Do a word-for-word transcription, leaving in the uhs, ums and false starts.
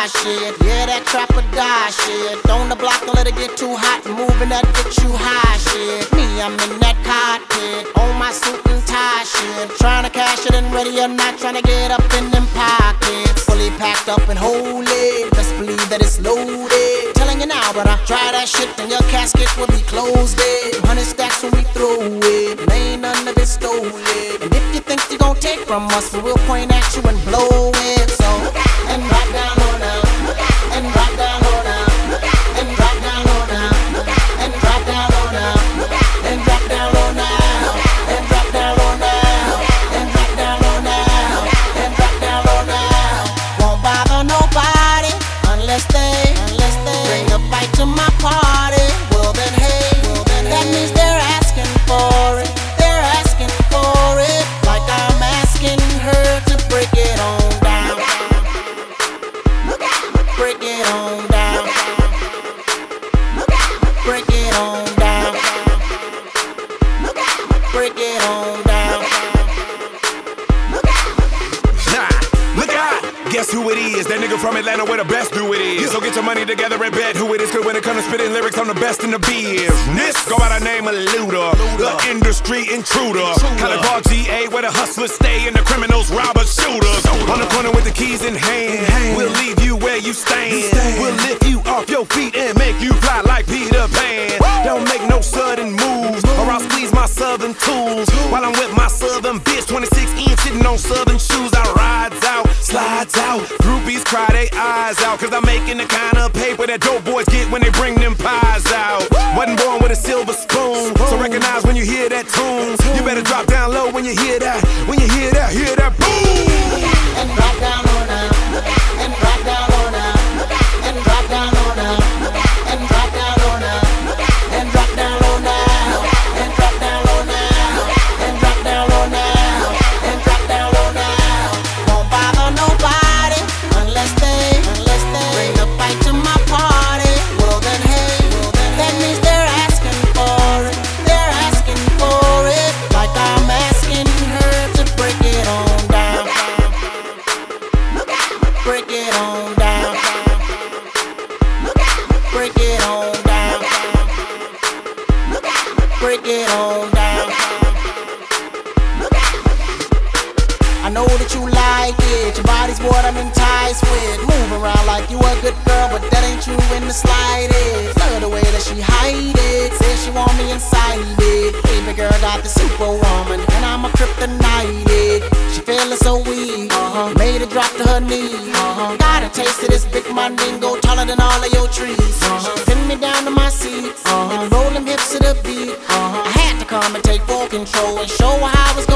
die shit. Yeah, that trap or die shit. On the block, don't let it get too hot. Moving that get you high shit. Me, I'm in that cockpit, on my suit and tie shit. Trying to cash it and ready or not, trying to get up in them pockets. Fully packed up and holy, best believe that it's loaded. Telling you now, brother, try that shit and your casket will be closed. Hundred stacks when we throw it, and ain't none of it stolen. And if you think you gon' take from us, we will point at you and blow it. So, and drop down low now, and drop down low now, and drop down low now, and drop down low now, and drop down low now, and drop down low now, and drop down low now, and drop down low now. Won't bother nobody unless they, unless they bring a fight to my party. Well then, hey, well then, that means they're asking for it. They're asking for it, like I'm asking her to break it on down. Break it on down. Break it on down. Break it on down. Nah, look out! Guess who it is? That nigga from Atlanta where the best do it is. So get your money together and bet who it is. Cause when it comes to spitting lyrics, I'm the best in the business. Go by the name of Luda, the industry intruder. Calibar G A where the hustlers stay and the criminals rob us, shooters. On the corner with the keys in hand, we'll leave you where you stand. We'll lift you off your feet and make you fly like Peter Pan. Don't make no sudden moves or I'll squeeze my southern tools. While I'm with my southern bitch, twenty-six inch sitting on southern shoes. I rides out, slides out, groupies cry they eyes out. Cause I'm making the kind of paper that dope boys get when they bring them pies out. Wasn't born with a silver spoon, so recognize when you hear that tune. You better drop down low when you hear that. When you hear that, hear that boom. And drop down low now, and drop down low now, and drop down low now, and drop down low now, and drop down low now, and drop down low now, and drop down low now, and drop down low now. Won't bother nobody unless they, unless they bring a fight to my party. Well then, hey, well then, that means they're asking for it. They're asking for it, like I'm asking her to break it on down. Break it on down. Break it on down. Break it on down. I know that you like it. Your body's what I'm enticed with. Move around like you a good girl, but that ain't you in the slightest. Love the way that she hide it. Says she want me inside it. Baby girl got the superwoman, and I'm a kryptonite. She feeling so weak, uh-huh. Made her drop to her knees, uh-huh. Got a taste of this big mandingo, taller than all of your trees, uh-huh. Pin me down to my seat, uh-huh. And roll them hips to the beat, uh-huh. I had to come and take full control and show her how I was gonna